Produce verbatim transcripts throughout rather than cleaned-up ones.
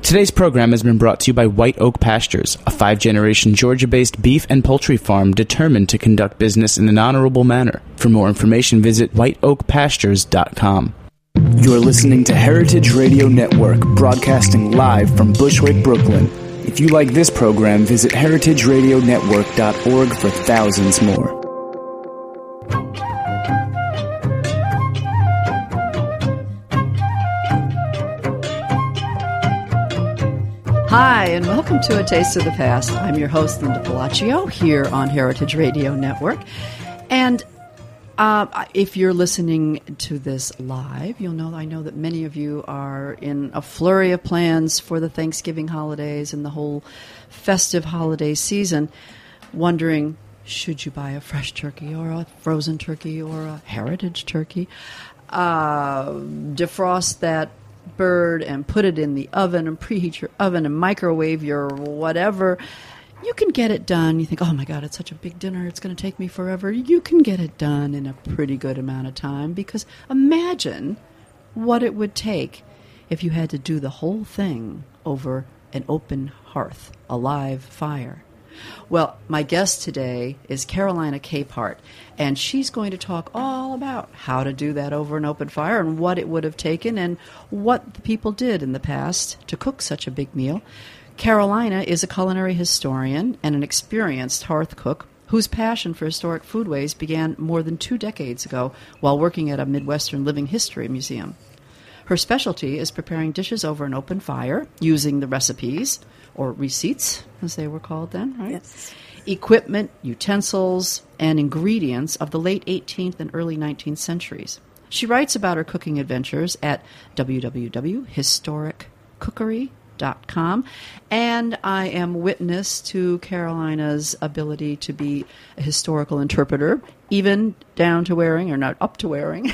Today's program has been brought to you by White Oak Pastures, a five-generation Georgia-based beef and poultry farm determined to conduct business in an honorable manner. For more information, visit white oak pastures dot com. You're listening to Heritage Radio Network, broadcasting live from Bushwick, Brooklyn. If you like this program, visit heritage radio network dot org for thousands more. Hi, and welcome to A Taste of the Past. I'm your host, Linda Palacio, here on Heritage Radio Network. And uh, if you're listening to this live, you'll know, I know that many of you are in a flurry of plans for the Thanksgiving holidays and the whole festive holiday season, wondering, should you buy a fresh turkey or a frozen turkey or a heritage turkey? Uh, defrost that bird and put it in the oven and preheat your oven and microwave your whatever. You can get it done. You think, oh my God, it's such a big dinner, it's going to take me forever. You can get it done in a pretty good amount of time, because imagine what it would take if you had to do the whole thing over an open hearth, a live fire. Well, my guest today is Carolina Capehart, and she's going to talk all about how to do that over an open fire and what it would have taken and what the people did in the past to cook such a big meal. Carolina is a culinary historian and an experienced hearth cook whose passion for historic foodways began more than two decades ago while working at a Midwestern Living History Museum. Her specialty is preparing dishes over an open fire using the recipes, or receipts, as they were called then, right? Yes. Equipment, utensils, and ingredients of the late eighteenth and early nineteenth centuries. She writes about her cooking adventures at w w w dot historic cookery dot com, and I am witness to Carolina's ability to be a historical interpreter, even down to wearing, or not up to wearing,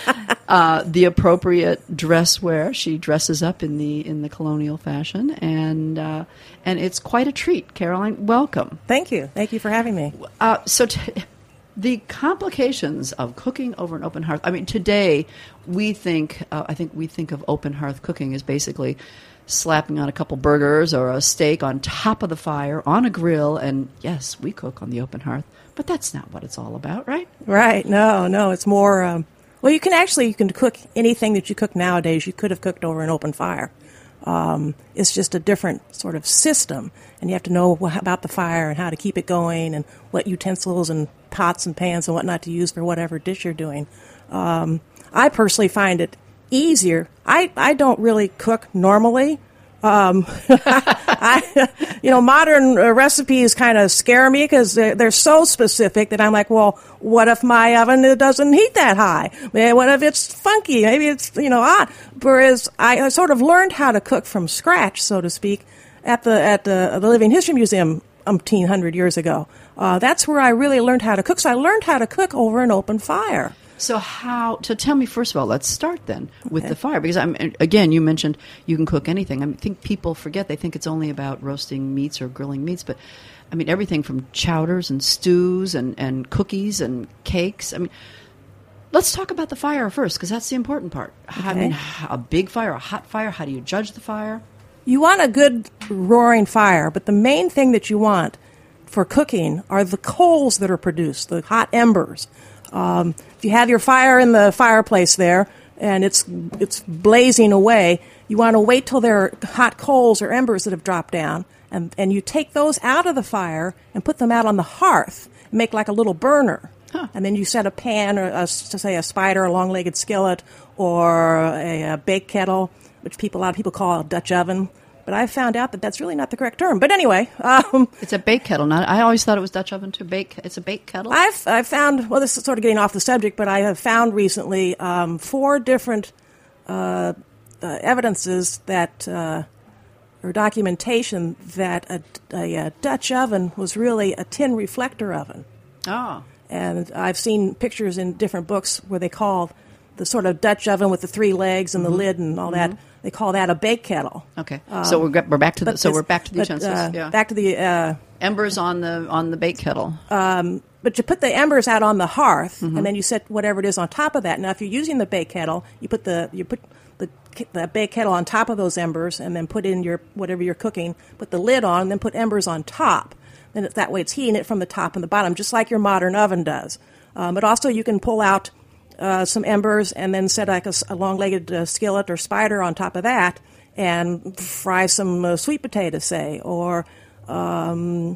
uh, the appropriate dress wear. She dresses up in the in the colonial fashion, and uh, and it's quite a treat. Caroline, welcome. Thank you. Thank you for having me. Uh, so t- the complications of cooking over an open hearth. I mean, today we think, uh, I think we think of open hearth cooking as basically slapping on a couple burgers or a steak on top of the fire on a grill, and yes, we cook on the open hearth, but that's not what it's all about, right? Right. No, no, it's more, um, well, you can actually, you can cook anything that you cook nowadays, you could have cooked over an open fire. Um, it's just a different sort of system, and you have to know wh- about the fire and how to keep it going and what utensils and pots and pans and whatnot to use for whatever dish you're doing. Um, I personally find it easier. I, I don't really cook normally. Um, I, you know, modern uh, recipes kind of scare me because they're, they're so specific that I'm like, well, what if my oven doesn't heat that high? What if it's funky? Maybe it's, you know, hot. Whereas I, I sort of learned how to cook from scratch, so to speak, at the at the, the Living History Museum umpteen hundred years ago. Uh, that's where I really learned how to cook. So I learned how to cook over an open fire. So how, to tell me, first of all, let's start then with Okay. the fire. Because, I'm, again, you mentioned you can cook anything. I mean, I think people forget, they think it's only about roasting meats or grilling meats. But, I mean, everything from chowders and stews and, and cookies and cakes. I mean, let's talk about the fire first, because that's the important part. Okay. I mean, a big fire, a hot fire, how do you judge the fire? You want a good roaring fire, but the main thing that you want for cooking are the coals that are produced, the hot embers. Um, if you have your fire in the fireplace there and it's it's blazing away, you want to wait till there are hot coals or embers that have dropped down, and, and you take those out of the fire and put them out on the hearth and make like a little burner. Huh. And then you set a pan, or a, to say a spider, a long-legged skillet, or a, a bake kettle, which people a lot of people call a Dutch oven. But I found out that that's really not the correct term. But anyway, um, it's a bake kettle. Not. I always thought it was Dutch oven too. Bake. It's a bake kettle. I've I found. Well, this is sort of getting off the subject, but I have found recently um, four different uh, uh, evidences that uh, or documentation that a, a, a Dutch oven was really a tin reflector oven. Oh. And I've seen pictures in different books where they call the sort of Dutch oven with the three legs and mm-hmm. the lid and all mm-hmm. that. They call that a bake kettle. Okay, um, so we're we're back to the so we're back to the but, utensils. Uh, yeah, back to the uh, embers on the on the bake kettle. Um, but you put the embers out on the hearth, mm-hmm. and then you set whatever it is on top of that. Now, if you're using the bake kettle, you put the you put the the big kettle on top of those embers, and then put in your whatever you're cooking. Put the lid on, and then put embers on top. Then it, that way, it's heating it from the top and the bottom, just like your modern oven does. Um, but also, you can pull out uh, some embers and then set like a, a long-legged uh, skillet or spider on top of that, and fry some uh, sweet potatoes, say, or um,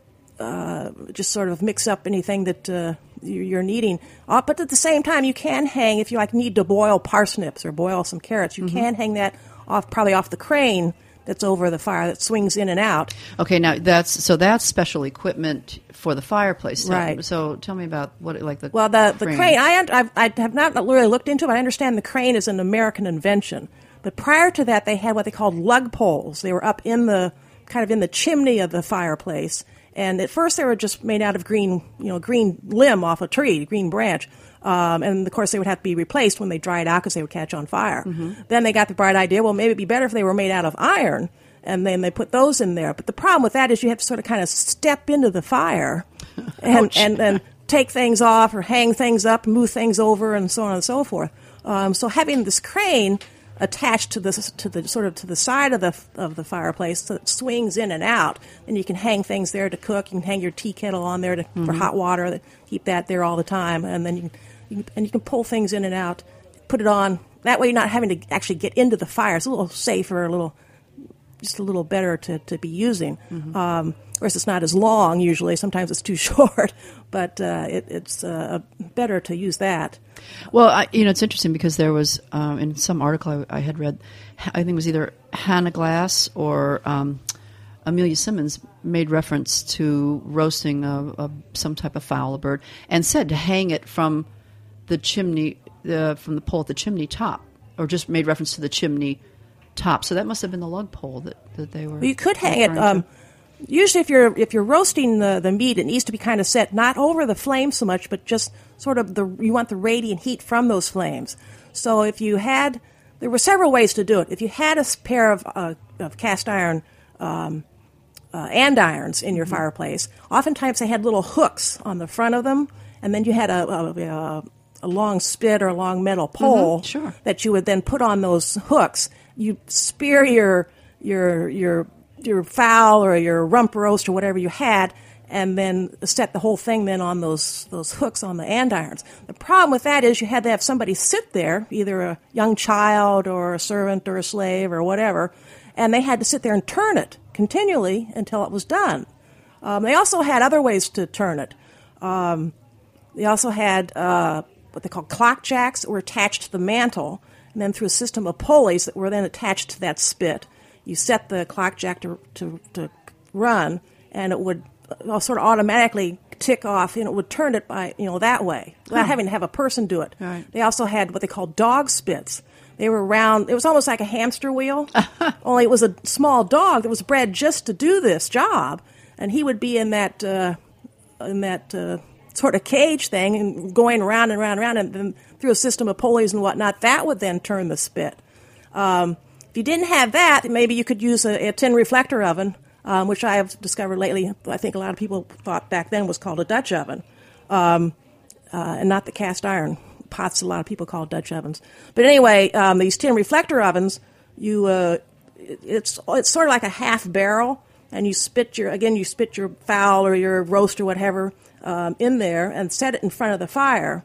uh, just sort of mix up anything that uh, you're needing. Uh, but at the same time, you can hang, if you like need to boil parsnips or boil some carrots, you mm-hmm. can hang that off, probably off the crane that's over the fire that swings in and out. Okay, now that's so that's special equipment for the fireplace. So, right. So tell me about what like the well the crane. the crane. I I've, I have not really looked into it. But I understand the crane is an American invention. But prior to that, they had what they called lug poles. They were up in the kind of in the chimney of the fireplace. And at first, they were just made out of green, you know, green limb off a tree, green branch. Um, and, of course, they would have to be replaced when they dried out because they would catch on fire. Mm-hmm. Then they got the bright idea, well, maybe it'd be better if they were made out of iron. And then they put those in there. But the problem with that is you have to sort of kind of step into the fire and, and, and take things off or hang things up, move things over, and so on and so forth. Um, so having this crane attached to the to the sort of to the side of the of the fireplace, so it swings in and out, and you can hang things there to cook. You can hang your tea kettle on there to, mm-hmm. for hot water. Keep that there all the time, and then you can, you can and you can pull things in and out, put it on. That way, you're not having to actually get into the fire. It's a little safer, a little just a little better to, to be using. Mm-hmm. Um, of course, it's not as long usually. Sometimes it's too short, but uh, it, it's uh, better to use that. Well, I, you know, it's interesting because there was, um, in some article I, I had read, I think it was either Hannah Glass or um, Amelia Simmons made reference to roasting a, a, some type of fowl, a bird, and said to hang it from the chimney, uh, from the pole at the chimney top, or just made reference to the chimney top. So that must have been the lug pole that, that they were. Well, you could hang it. Um, usually, if you're if you're roasting the, the meat, it needs to be kind of set not over the flame so much, but just sort of the you want the radiant heat from those flames. So if you had, there were several ways to do it. If you had a pair of uh, of cast iron um, uh, andirons in your mm-hmm. fireplace, oftentimes they had little hooks on the front of them, and then you had a, a, a, a long spit or a long metal pole mm-hmm. sure. that you would then put on those hooks. You spear your your your your fowl or your rump roast or whatever you had, and then set the whole thing then on those those hooks on the andirons. The problem with that is you had to have somebody sit there, either a young child or a servant or a slave or whatever, and they had to sit there and turn it continually until it was done. Um, they also had other ways to turn it. Um, they also had uh, what they call clock jacks that were attached to the mantle, and then through a system of pulleys that were then attached to that spit. You set the clock jack to, to, to run, and it would uh, sort of automatically tick off, and it would turn it by, you know, that way, without huh. having to have a person do it. Right. They also had what they called dog spits. They were round. It was almost like a hamster wheel, only it was a small dog that was bred just to do this job, and he would be in that uh, in that uh, sort of cage thing and going around and around and around, and then through a system of pulleys and whatnot, that would then turn the spit. Um, if you didn't have that, maybe you could use a, a tin reflector oven, um, which I have discovered lately. I think a lot of people thought back then was called a Dutch oven, um, uh, and not the cast iron pots a lot of people call Dutch ovens. But anyway, um, these tin reflector ovens, you uh, it, it's it's sort of like a half barrel, and you spit your again you spit your fowl or your roast or whatever um, in there and set it in front of the fire.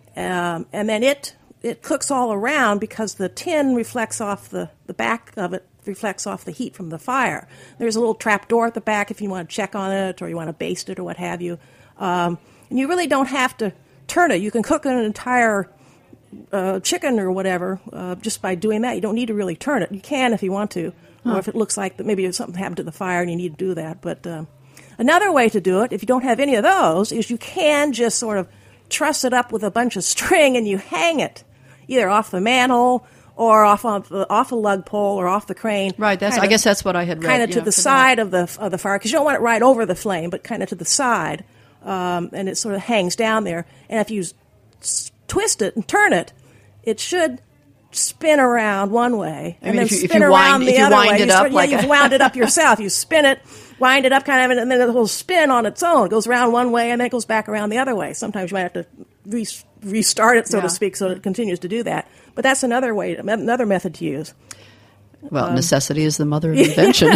Um, and then it it cooks all around because the tin reflects off the, the back of it, reflects off the heat from the fire. There's a little trap door at the back if you want to check on it or you want to baste it or what have you. Um, and you really don't have to turn it. You can cook an entire uh, chicken or whatever uh, just by doing that. You don't need to really turn it. You can if you want to, huh. or if it looks like that maybe something happened to the fire and you need to do that. But uh, another way to do it, if you don't have any of those, is you can just sort of truss it up with a bunch of string and you hang it either off the mantle or off of the, off a lug pole or off the crane. Right. That's. Kinda, I guess that's what I had read. Kind of to yeah, the side of the of the fire because you don't want it right over the flame, but kind of to the side, um, and it sort of hangs down there. And if you s- twist it and turn it, it should spin around one way and I mean, then if you, spin if you around wind, the if you other wind way. It you up start, like yeah, a... you've wound it up yourself. You spin it, wind it up kind of, and then it will spin on its own. It goes around one way and then it goes back around the other way. Sometimes you might have to re- restart it, so Yeah. to speak, so it continues to do that. But that's another way, another method to use. Well, necessity is the mother of invention.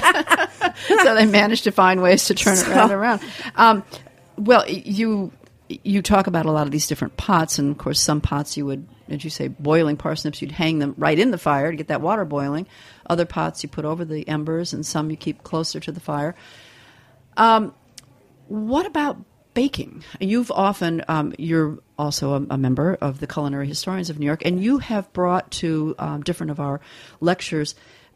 So they managed to find ways to turn it So- right around. Um, well, you you talk about a lot of these different pots, and of course, some pots you would, as you say, boiling parsnips, you'd hang them right in the fire to get that water boiling. Other pots you put over the embers, and some you keep closer to the fire. Um, what about baking? You've often, um, you're also a, a member of the Culinary Historians of New York, and you have brought to um, different of our lectures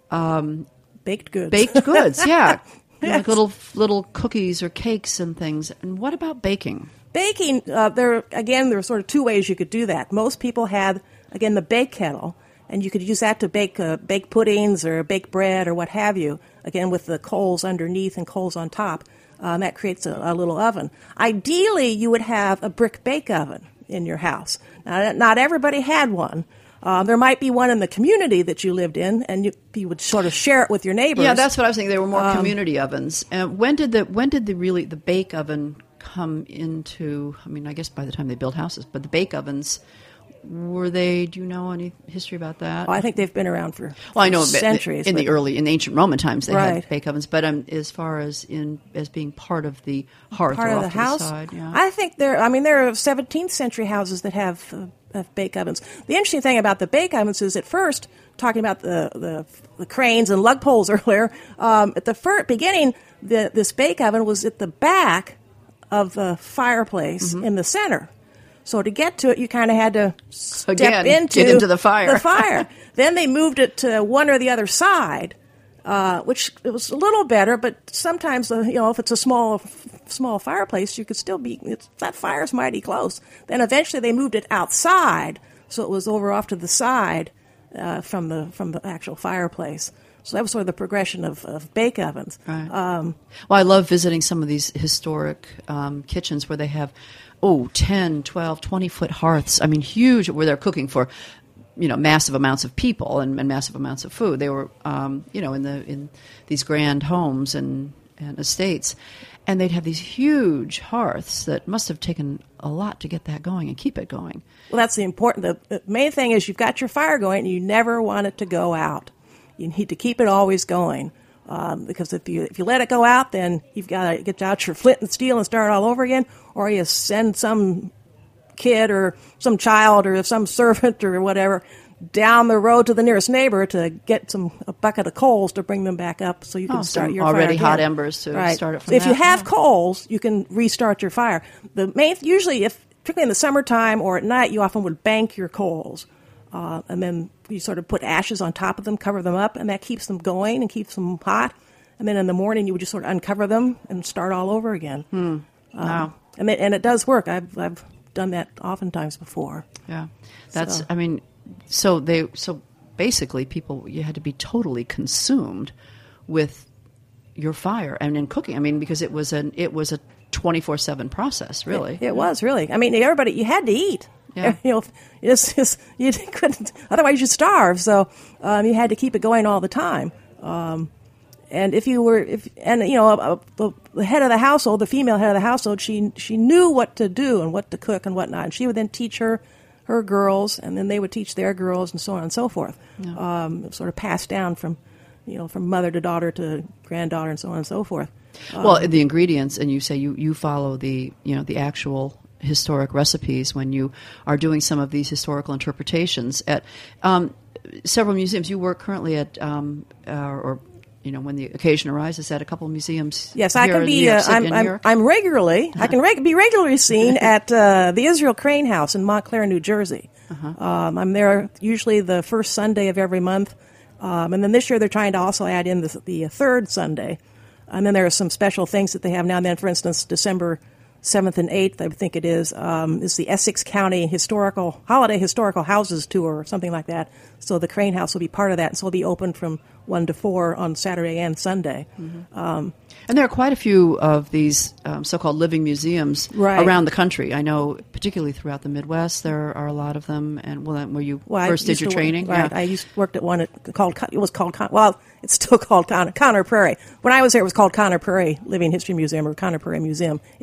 um, Baked goods. baked goods, yeah. Yes. Like little little cookies or cakes and things. And what about baking? Baking, uh, there again, there are sort of two ways you could do that. Most people had, again, the bake kettle, and you could use that to bake uh, bake puddings or bake bread or what have you, again, with the coals underneath and coals on top. Um, that creates a, a little oven. Ideally, you would have a brick bake oven in your house. Now, not everybody had one. Uh, there might be one in the community that you lived in, and you, you would sort of share it with your neighbors. Yeah, that's what I was thinking. There were more Um, community ovens. And when did the when did the really the bake oven come into? I mean, I guess by the time they built houses, but the bake ovens, were they? Do you know any history about that? Oh, I think they've been around for Well, I know centuries. in the but- early, in ancient Roman times, they Right. had bake ovens. But um, as far as in as being part of the hearth part or of off the to house. side, yeah. I think there. I mean, there are seventeenth century houses that have, uh, have bake ovens. The interesting thing about the bake ovens is, at first, talking about the the, the cranes and lug poles earlier. Um, at the first beginning, the, this bake oven was at the back of the fireplace Mm-hmm. in the center. So to get to it, you kind of had to step Again, into get into the fire. The fire. Then they moved it to one or the other side, uh, which it was a little better. But sometimes, uh, you know, if it's a small small fireplace, you could still be it's, that fire's mighty close. Then eventually they moved it outside, so it was over off to the side uh, from the from the actual fireplace. So that was sort of the progression of, of bake ovens. Right. Um, Well, I love visiting some of these historic um, kitchens where they have, oh, ten, twelve, twenty-foot hearths. I mean, huge, where they're cooking for, you know, massive amounts of people and, and massive amounts of food. They were, um, you know, in the in these grand homes and, and estates. And they'd have these huge hearths that must have taken a lot to get that going and keep it going. Well, that's the important. The, the main thing is you've got your fire going, and you never want it to go out. You need to keep it always going, um, because if you if you let it go out, then you've got to get out your flint and steel and start all over again, or you send some kid or some child or some servant or whatever down the road to the nearest neighbor to get some a bucket of coals to bring them back up, so you can Oh, start some your already fire hot again. embers to right. start it from So if you that, have yeah. coals, you can restart your fire. The main usually, if particularly in the summertime or at night, you often would bank your coals, uh, and then you sort of put ashes on top of them, cover them up, and that keeps them going and keeps them hot. And then in the morning, you would just sort of uncover them and start all over again. Hmm. Um, Wow. and it, and it does work. I've I've done that oftentimes before. Yeah, that's. So- I mean, so they. So basically, people you had to be totally consumed with your fire and in cooking. I mean, because it was an it was a twenty-four seven process, really. It, it was really. I mean, everybody you had to eat. Yeah. You know, it's, it's, you couldn't. Otherwise, you'd starve. So um, you had to keep it going all the time. Um, and if you were, if and you know, uh, the, the head of the household, the female head of the household, she she knew what to do and what to cook and whatnot. And she would then teach her her girls, and then they would teach their girls, and so on and so forth. Yeah. Um, sort of passed down from, you know, from mother to daughter to granddaughter, and so on and so forth. Well, the ingredients, and you say you, you follow the you know the actual historic recipes when you are doing some of these historical interpretations at um, several museums. You work currently at um, uh, or you know when the occasion arises at a couple of museums. Yes, I here can in New be. York Uh, City I'm, and New I'm, York. I'm regularly. I can reg- be regularly seen at uh, the Israel Crane House in Montclair, New Jersey. Uh-huh. Um, I'm there usually the first Sunday of every month, um, and then this year they're trying to also add in the, the third Sunday. And then there are some special things that they have now and then. For instance, December seventh and eighth, I think it is, um, is the Essex County Historical Holiday Historical Houses Tour or something like that. So the Crane House will be part of that, and so it'll be open from one to four on Saturday and Sunday. Mm-hmm. Um, And there are quite a few of these um, so-called living museums Right. around the country. I know, particularly throughout the Midwest, there are a lot of them. And well, where you Well, I first did used your to work- training, right? yeah. I used worked at one at, called it was called Con- well, it's still called Con- Conner Prairie. When I was there, it was called Conner Prairie Living History Museum or Conner Prairie Museum. It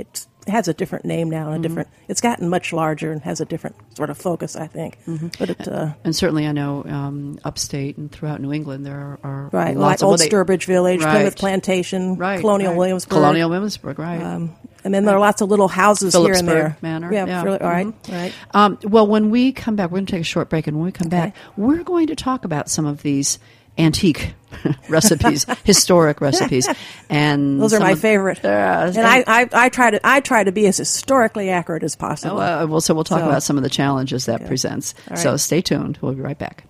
it has a different name now and a Mm-hmm. different. It's gotten much larger and has a different sort of focus, I think. Mm-hmm. But it, uh, and certainly, I know um, upstate and throughout New England there are, are right, lots like of Old well, they- Sturbridge Village, right. Plymouth Plantation, right, Colonial right. Williamsburg, Colonial Williamsburg, right. Um, and then there are lots of little houses here and Phillipsburg there. Manor, Yeah, yeah. really- all right, Mhm. right. Um, well, when we come back, we're going to take a short break, and when we come Okay. back, we're going to talk about some of these antique recipes, historic recipes, and Those are some my of- favorite. Uh, and I, I, I try to I try to be as historically accurate as possible. Uh, well, so we'll talk So- about some of the challenges that Okay. presents. All right. So stay tuned. We'll be right back.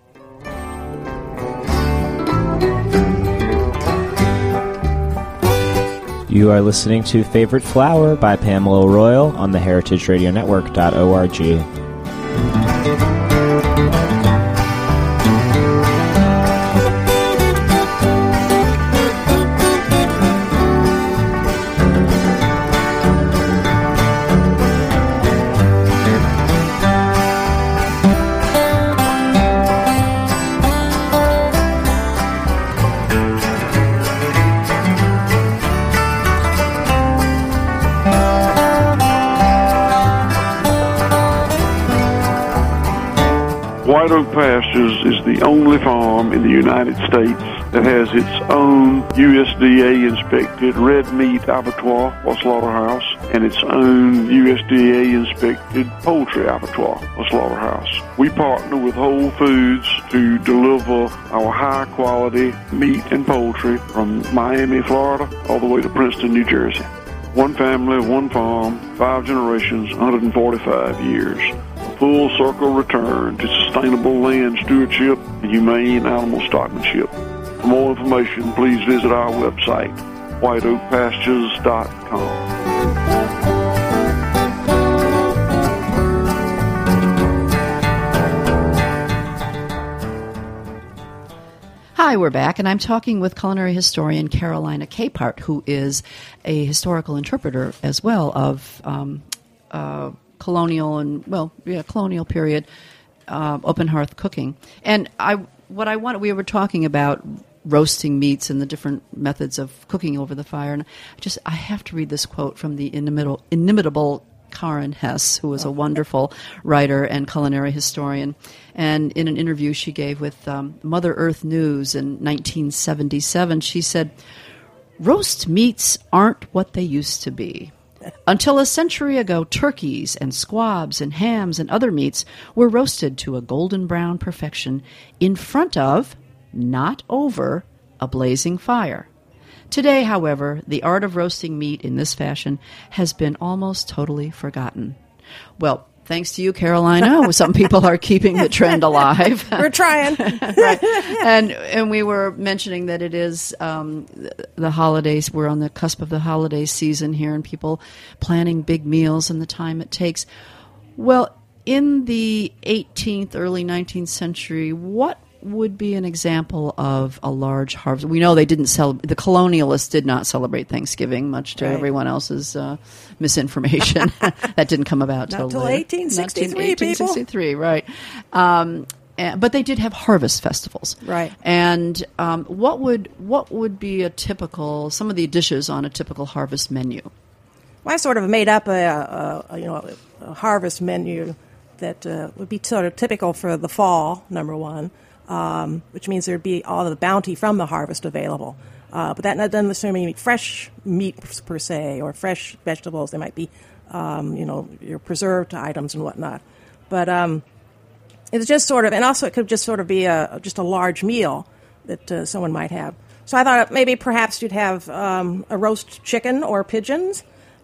You are listening to Favorite Flower by Pamela Royal on the heritage radio network dot org. White Oak Pastures is the only farm in the United States that has its own U S D A-inspected red meat abattoir or slaughterhouse and its own U S D A-inspected poultry abattoir or slaughterhouse. We partner with Whole Foods to deliver our high-quality meat and poultry from Miami, Florida, all the way to Princeton, New Jersey. One family, one farm, five generations, one hundred forty-five years. Full circle return to sustainable land stewardship and humane animal stockmanship. For more information, please visit our website, white oak pastures dot com. Hi, we're back, and I'm talking with culinary historian Carolina Capehart, who is a historical interpreter as well of um, uh, colonial and, well, yeah, colonial period uh, open hearth cooking. And I, what I wanted, we were talking about roasting meats and the different methods of cooking over the fire, and I just, I have to read this quote from the inimitable, inimitable Karen Hess, who was a wonderful writer and culinary historian. And in an interview she gave with um, Mother Earth News in nineteen seventy-seven, she said, "Roast meats aren't what they used to be. Until a century ago, turkeys and squabs and hams and other meats were roasted to a golden brown perfection in front of, not over, a blazing fire. Today, however, the art of roasting meat in this fashion has been almost totally forgotten." Well, thanks to you, Carolina, some people are keeping the trend alive. We're trying. Right. And and we were mentioning that it is um, the holidays. We're on the cusp of the holiday season here, and people planning big meals and the time it takes. Well, in the eighteenth, early nineteenth century, what would be an example of a large harvest? We know they didn't celebrate, the colonialists did not celebrate Thanksgiving, much to Right. everyone else's uh, misinformation. That didn't come about Not till till later. eighteen Not till sixty-three, people. eighteen sixty-three, right. Um, and, but they did have harvest festivals. Right. And um, what would what would be a typical, some of the dishes on a typical harvest menu? Well, I sort of made up a, a, a you know a harvest menu that uh, would be sort of typical for the fall. Number one, um, which means there'd be all of the bounty from the harvest available. Uh, but that doesn't necessarily mean fresh meat per se or fresh vegetables. They might be, um, you know, your preserved items and whatnot. But um, it's just sort of, and also it could just sort of be a just a large meal that uh, someone might have. So I thought maybe perhaps you'd have um, a roast chicken or pigeons,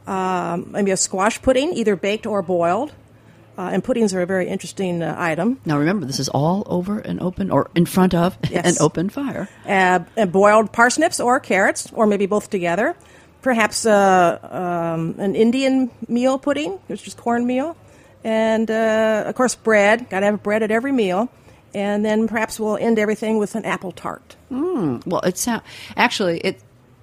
um, maybe a squash pudding, either baked or boiled. Uh, and puddings are a very interesting uh, item. Now remember, this is all over an open, or in front of Yes. an open fire. Uh, and boiled parsnips or carrots, or maybe both together. Perhaps uh, um, an Indian meal pudding, which is cornmeal. And, uh, of course, bread. Got to have bread at every meal. And then perhaps we'll end everything with an apple tart. Mm, well, it sound actually it.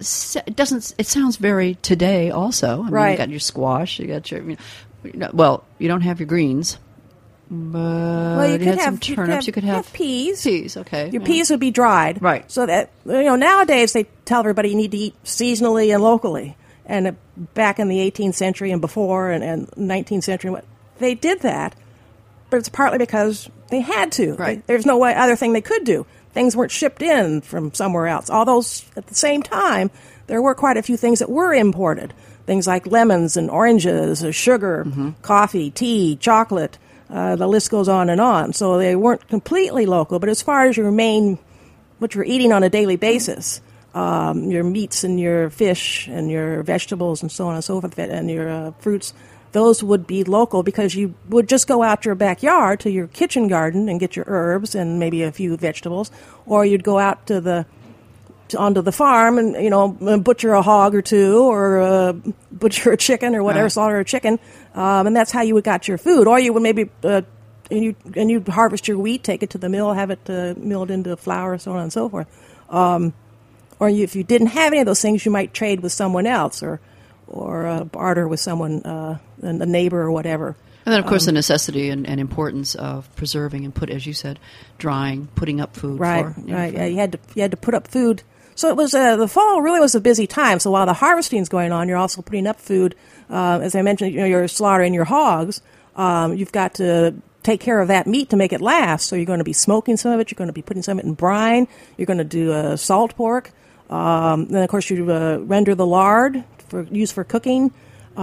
It doesn't. It sounds very today. Also, I mean, Right. you got your squash. You got your. You know, well, you don't have your greens, but Well, you you could had have some you could turnips. have- You could have, have peas. Peas, okay. Your yeah. peas would be dried. Right. So that, you know, nowadays they tell everybody you need to eat seasonally and locally. and uh, back in the eighteenth century and before and, and nineteenth century, they did that, but it's partly because they had to. Right. They, there's no way, other thing they could do. Things weren't shipped in from somewhere else. Although at the same time, there were quite a few things that were imported. Things like lemons and oranges, uh, sugar, mm-hmm. coffee, tea, chocolate. Uh, the list goes on and on. So they weren't completely local. But as far as your main, what you're eating on a daily basis, um, your meats and your fish and your vegetables and so on and so forth, and your uh, fruits, those would be local because you would just go out your backyard to your kitchen garden and get your herbs and maybe a few vegetables, or you'd go out to the to, onto the farm and, you know, butcher a hog or two, or uh, butcher a chicken or whatever, right. slaughter a chicken, um, and that's how you would got your food. Or you would maybe uh, and you and you'd harvest your wheat, take it to the mill, have it uh, milled into flour, so on and so forth. Um, or you, if you didn't have any of those things, you might trade with someone else, or or uh, barter with someone, uh, a neighbor or whatever. And then, of course, um, the necessity and, and importance of preserving and put, as you said, drying, putting up food. Right, for, you know, right. for, Yeah, you had to you had to put up food. So it was uh, the fall really was a busy time. So while the harvesting's going on, you're also putting up food. Uh, as I mentioned, you know, you're slaughtering your hogs. Um, you've got to take care of that meat to make it last. So you're going to be smoking some of it. You're going to be putting some of it in brine. You're going to do uh, salt pork. Um, then, of course, you uh, render the lard for use for cooking.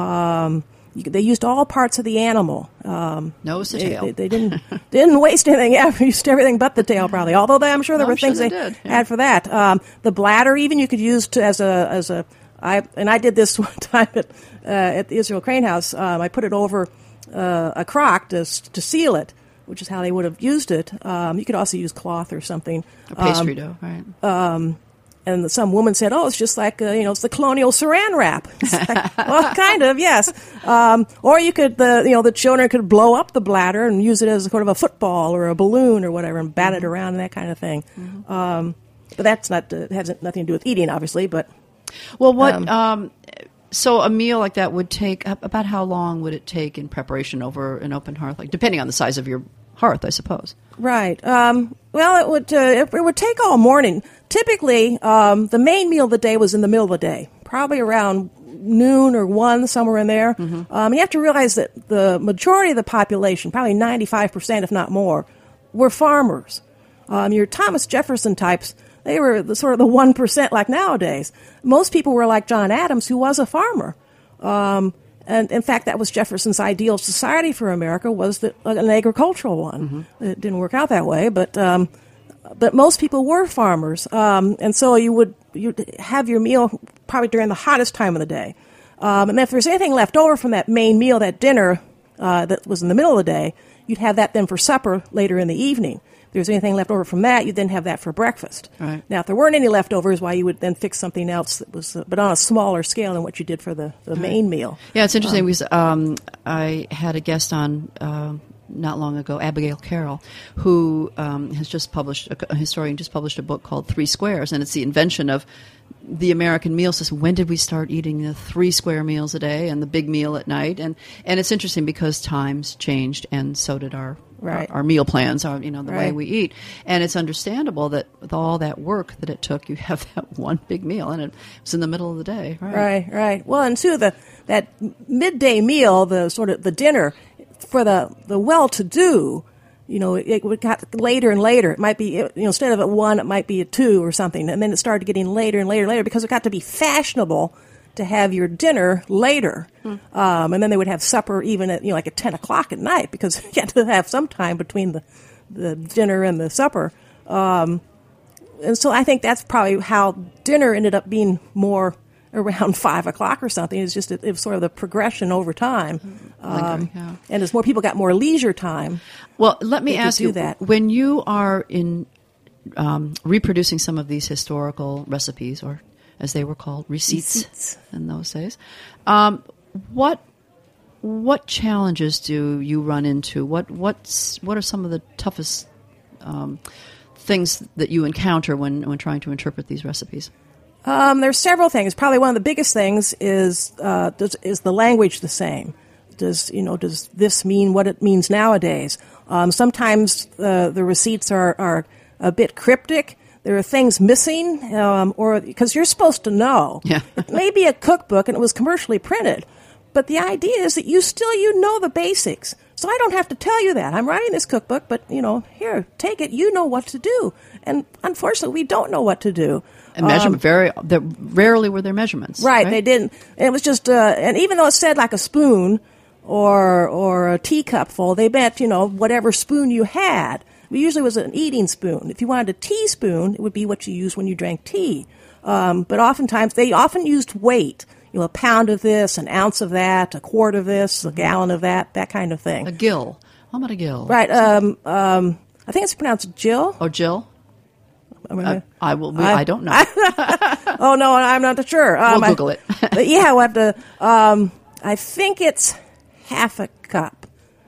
Um, you, they used all parts of the animal. Um, Nose to they, tail. They, they didn't didn't waste anything. Yeah, used everything but the tail, probably. Although they, I'm sure there I'm were sure things they they, did, yeah. had for that. Um, the bladder, even you could use to, as a as a. I and I did this one time at uh, at the Israel Crane House. Um, I put it over uh, a crock to to seal it, which is how they would have used it. Um, you could also use cloth or something. Or pastry um, dough, right? Um, and some woman said, "Oh, it's just like uh, you know, it's the colonial Saran wrap." It's like, well, kind of, yes. Um, or you could, the you know, the children could blow up the bladder and use it as a sort of a football or a balloon or whatever, and bat mm-hmm. it around and that kind of thing. Mm-hmm. Um, but that's not uh, has nothing to do with eating, obviously. But well, what? Um, um, so a meal like that would take about how long would it take in preparation over an open hearth, like depending on the size of your hearth, I suppose. Right. Um, well, it would uh, it, it would take all morning. Typically, um, the main meal of the day was in the middle of the day, probably around noon or one, somewhere in there. Mm-hmm. Um, you have to realize that the majority of the population, probably ninety-five percent, if not more, were farmers. Um, your Thomas Jefferson types, they were the sort of the one percent like nowadays. Most people were like John Adams, who was a farmer. Um, and, in fact, that was Jefferson's ideal society for America, was that, an agricultural one. Mm-hmm. It didn't work out that way, but um, but most people were farmers. Um, and so you would you'd have your meal probably during the hottest time of the day. Um, and if there's anything left over from that main meal, that dinner uh, that was in the middle of the day, you'd have that then for supper later in the evening. If there was anything left over from that, you'd then have that for breakfast. Right. Now, if there weren't any leftovers, why you would then fix something else that was, uh, but on a smaller scale than what you did for the, the right. main meal. Yeah, it's interesting um, because um, I had a guest on uh, not long ago, Abigail Carroll, who um, has just published, a, a historian just published a book called Three Squares, and it's the invention of the American meal system. When did we start eating the three square meals a day and the big meal at night? And and it's interesting because times changed, and so did our right. our, our meal plans, our you know the right. way we eat. And it's understandable that with all that work that it took, you have that one big meal, and it was in the middle of the day. Right, right. right. Well, and too, the that midday meal, the sort of the dinner for the the well-to-do. You know, it, it got later and later. It might be, you know, instead of at one, it might be at two or something. And then it started getting later and later and later because it got to be fashionable to have your dinner later. Hmm. Um, and then they would have supper even at, you know, like at ten o'clock at night because you had to have some time between the, the dinner and the supper. Um, and so I think that's probably how dinner ended up being more around five o'clock or something. It's just, it, it was sort of the progression over time. Um, yeah. And as more people got more leisure time. Well, let me they ask could do you, that. when you are in um, reproducing some of these historical recipes, or as they were called, receipts, receipts. in those days, um, what what challenges do you run into? What what's what are some of the toughest um, things that you encounter when, when trying to interpret these recipes? Um, there's several things. Probably one of the biggest things is uh, does, is the language the same? Does you know does this mean what it means nowadays? Um, sometimes uh, the receipts are, are a bit cryptic. there are things missing, um, or because you're supposed to know. Yeah. It may be a cookbook and it was commercially printed, but the idea is that you still you know the basics. So I don't have to tell you that. I'm writing this cookbook, but, you know, here, take it. You know what to do. And unfortunately, we don't know what to do. And measurement, um, very, the, rarely were there measurements. Right, right? they didn't. It was just, uh, and even though it said like a spoon or or a teacup full, they meant, you know, whatever spoon you had. It usually was an eating spoon. If you wanted a teaspoon, it would be what you used when you drank tea. Um, but oftentimes, they often used weight. You know, a pound of this, an ounce of that, a quart of this, a gallon of that, that kind of thing. A gill. How about a gill? Right. Um, um, I think it's pronounced Jill. Oh, Jill? I, mean, uh, I will. We, I, I don't know. Oh, no, I'm not sure. Um, we'll Google I, it. But yeah, we'll have to. Um, I think it's half a cup.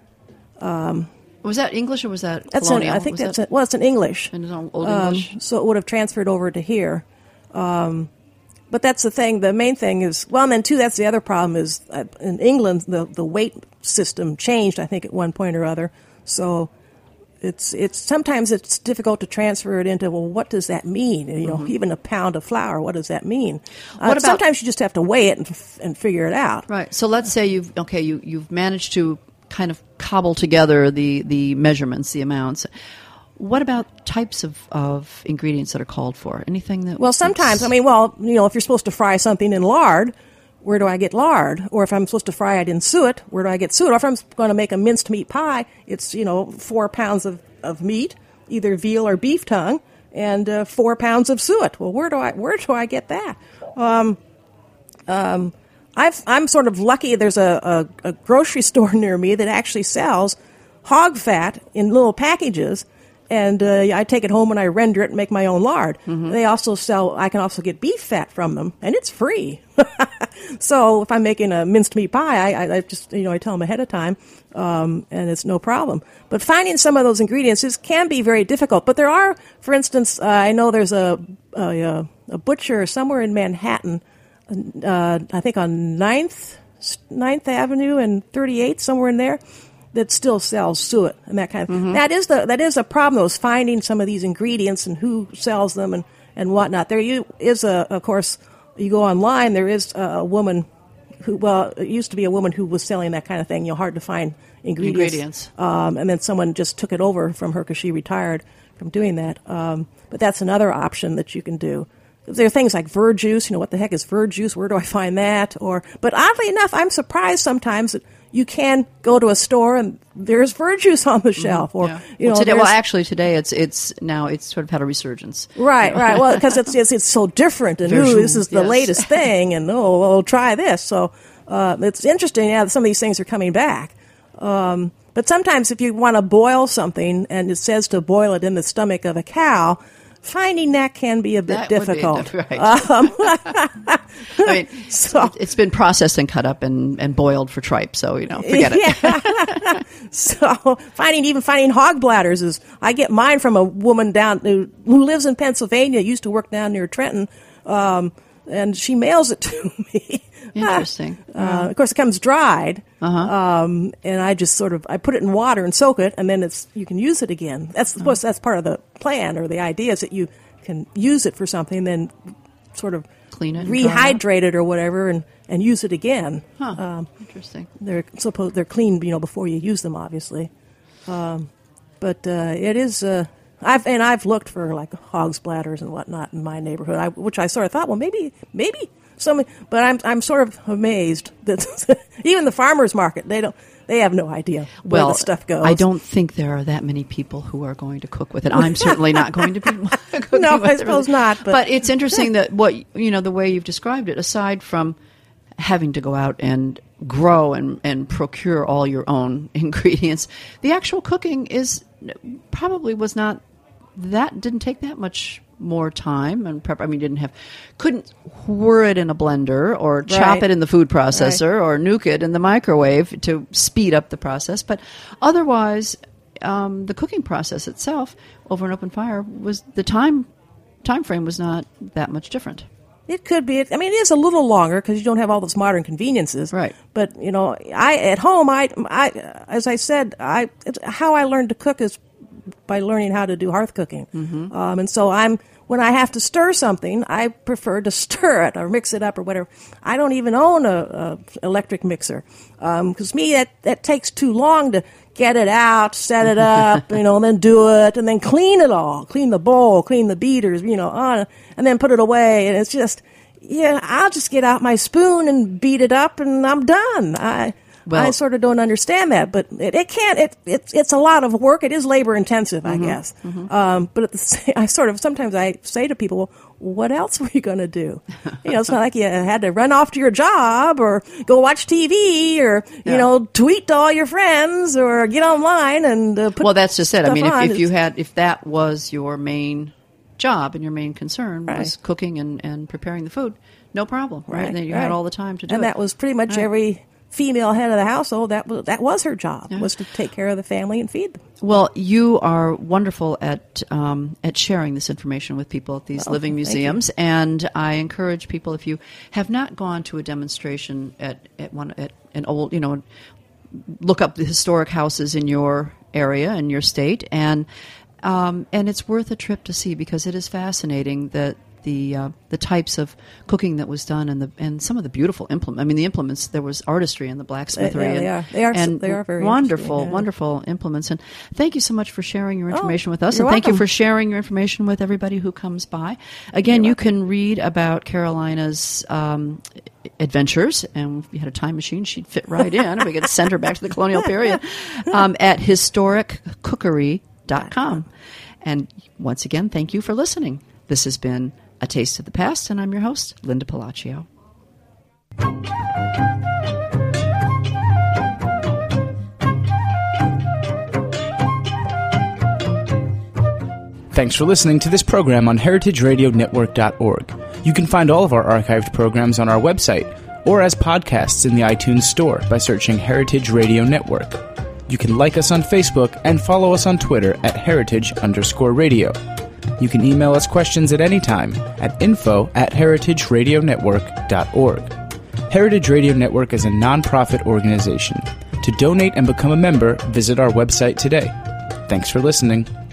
Um, was that English or was that that's colonial? An, I think was that's that, a, well, it's in English. In Old um, English. So it would have transferred over to here. Um, But that's the thing. The main thing is, well, and then too, that's the other problem is uh, in England, the, the weight system changed, I think, at one point or other. So it's it's sometimes it's difficult to transfer it into, well, what does that mean? You know, mm-hmm. even a pound of flour, what does that mean? Uh, what about, sometimes you just have to weigh it and, and figure it out. Right. So let's say you've okay, you you've managed to kind of cobble together the the measurements, the amounts. What about types of, of ingredients that are called for? Anything that... Well, sometimes, I mean, well, you know, if you're supposed to fry something in lard, where do I get lard? Or if I'm supposed to fry it in suet, where do I get suet? Or if I'm going to make a minced meat pie, it's, you know, four pounds of, of meat, either veal or beef tongue, and uh, four pounds of suet. Well, where do I where do I get that? Um, um, I've, I'm sort of lucky. There's a, a, a grocery store near me that actually sells hog fat in little packages. And uh, I take it home and I render it and make my own lard. Mm-hmm. They also sell, I can also get beef fat from them, and it's free. So if I'm making a minced meat pie, I, I just, you know, I tell them ahead of time, um, and it's no problem. But finding some of those ingredients is, can be very difficult. But there are, for instance, uh, I know there's a, a, a butcher somewhere in Manhattan, uh, I think on ninth, ninth Avenue and thirty-eighth, somewhere in there, that still sells suet and that kind of thing. Mm-hmm. That is the that is a problem, though, is finding some of these ingredients and who sells them and, and whatnot. There you, is, a, of course, you go online, there is a, a woman who, well, it used to be a woman who was selling that kind of thing, you know, hard to find ingredients. Ingredients. Um, and then someone just took it over from her because she retired from doing that. Um, but that's another option that you can do. There are things like verjuice. You know, what the heck is verjuice? Where do I find that? Or, but oddly enough, I'm surprised sometimes that you can go to a store and there's verjuice on the shelf. Or, yeah. you know, well, today, well, actually, today it's it's now it's sort of had a resurgence. Right, right. Well, because it's, it's it's so different, and ooh, this is the yes. latest thing, and oh, well, try this. So uh, it's interesting. Yeah, some of these things are coming back. Um, but sometimes, if you want to boil something, and it says to boil it in the stomach of a cow, finding that can be a bit that difficult. Would be, right. um, I mean, so, it's been processed and cut up and, and boiled for tripe, so, you know, forget it. Yeah. So finding, even finding hog bladders is, I get mine from a woman down who, who lives in Pennsylvania, used to work down near Trenton, um, and she mails it to me. Interesting. Uh, of course, it comes dried, uh-huh. um, and I just sort of I put it in water and soak it, and then it's you can use it again. That's of course that's part of the plan or the idea is that you can use it for something, then sort of clean it, rehydrate it or whatever, and, and use it again. Huh. Um, Interesting. They're supposed they're cleaned, you know, before you use them, obviously. Um, but uh, it is. Uh, I've and I've looked for like hog's bladders and whatnot in my neighborhood, I, which I sort of thought, well, maybe maybe. Some, but I'm I'm sort of amazed that even the farmers market they don't they have no idea where well, the stuff goes. I don't think there are that many people who are going to cook with it. I'm certainly not going to be cooking no, with I suppose it. not. But. but it's interesting that what you know the way you've described it. Aside from having to go out and grow and and procure all your own ingredients, the actual cooking is probably was not that didn't take that much more time and prep. I mean, didn't have, couldn't whir it in a blender or chop right. it in the food processor right. or nuke it in the microwave to speed up the process. But otherwise, um, the cooking process itself over an open fire was the time time frame was not that much different. It could be. I mean, it is a little longer because you don't have all those modern conveniences. Right. But you know, I at home, I, I as I said, I it's, how I learned to cook is by learning how to do hearth cooking. Mm-hmm. Um, and so I'm when I have to stir something, I prefer to stir it or mix it up or whatever. I don't even own a, a electric mixer because um, me that that takes too long to get it out, set it up, you know, and then do it, and then clean it all, clean the bowl, clean the beaters, you know, on, and then put it away. And it's just, yeah, I'll just get out my spoon and beat it up, and I'm done. I well, I sort of don't understand that, but it, it can't. It, it it's a lot of work. It is labor intensive, I mm-hmm, guess. Mm-hmm. Um, but at the same, I sort of sometimes I say to people, well, what else were you going to do? You know, it's not like you had to run off to your job or go watch T V or, yeah. you know, tweet to all your friends or get online and uh, put Well, that's just it. I mean, if, if you It's- had, if that was your main job and your main concern Right. was cooking and, and preparing the food, no problem. Right. Right, And then you right. had all the time to do and it. that was pretty much Right. every female head of the household. That was that was her job, Yeah. was to take care of the family and feed them. Well, you are wonderful at um, at sharing this information with people at these Oh, living thank you. museums, and I encourage people, if you have not gone to a demonstration at at one at an old, you know, look up the historic houses in your area in your state, and um, and it's worth a trip to see because it is fascinating that. The uh, the types of cooking that was done and the and some of the beautiful implements. I mean, the implements. There was artistry in the blacksmithery. They- and, they are. They are- and they are very wonderful, interesting, yeah. wonderful implements. And thank you so much for sharing your information Oh, with us, you're and thank you welcome. for sharing your information with everybody who comes by. Again, you can read about Carolina's um, adventures, and if you had a time machine, she'd fit right in. And we could send her back to the colonial period um, at historic cookery dot com. And once again, thank you for listening. This has been A Taste of the Past, and I'm your host, Linda Palaccio. Thanks for listening to this program on heritage radio network dot org. You can find all of our archived programs on our website or as podcasts in the iTunes Store by searching Heritage Radio Network. You can like us on Facebook and follow us on Twitter at heritage underscore radio. You can email us questions at any time at info at heritage radio network dot org. Heritage Radio Network is a nonprofit organization. To donate and become a member, visit our website today. Thanks for listening.